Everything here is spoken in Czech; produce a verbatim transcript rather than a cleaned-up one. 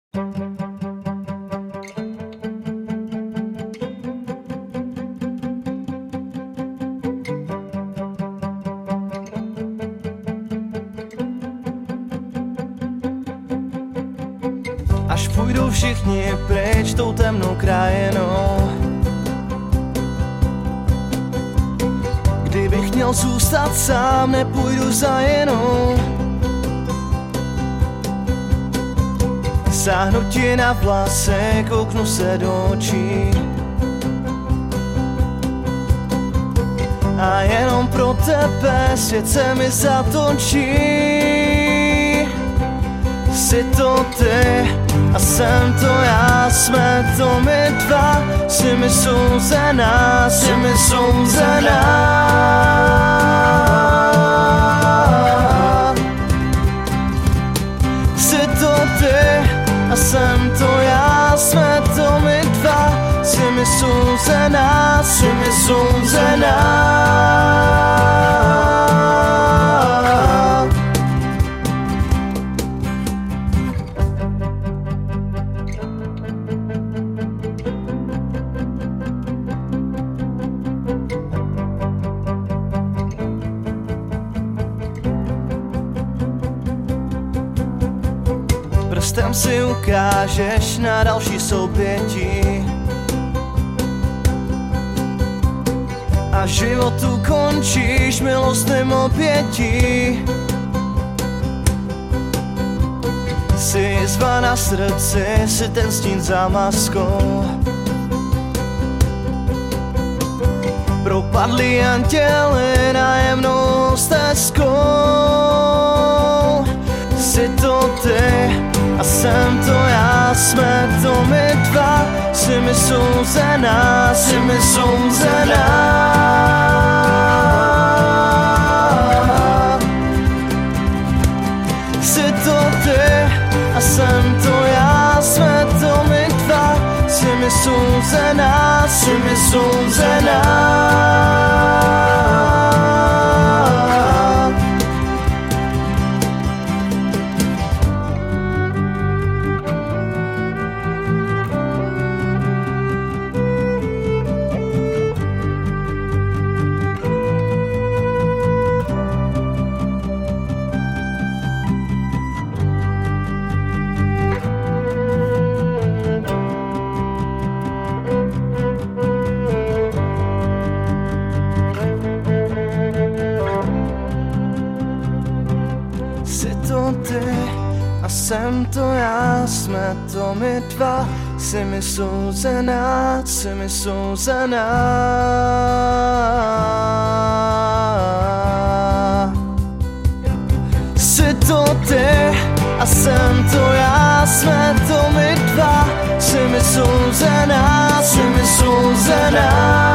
Až půjdou všichni pryč tou temnou krajinou, kdybych měl zůstat sám, nepůjdu za jinou. Sáhnu ti na vlasy, kouknu se do očí a jenom pro tebe svět se mi zatočí. Jsi to ty a jsem to já, jsme to my dva, jsi mi souzená, jsi mi souzená. Jsi to ty a jsem to já, jsme to my dva, jsi mi souzená, jsi mi souzená. Prstem si ukážeš na další soubětí a životu končíš milostným obětí. Jsi jizva na srdci, jsi ten stín za maskou. Propadli anděli nájemnou stezkou. Jsi to ty a jsem to já, jsme to my dva, jsi mi souzená, jsi mi souzená. Jsi to ty a jsem to já, jsme to my dva, jsi mi souzená, jsi mi souzená. Jsi to ty a jsem to já, jsme to my dva, jsi mi souzená, jsi mi souzená. Jsi to ty a jsem to já, jsme to my dva, jsi mi souzená, jsi mi souzená.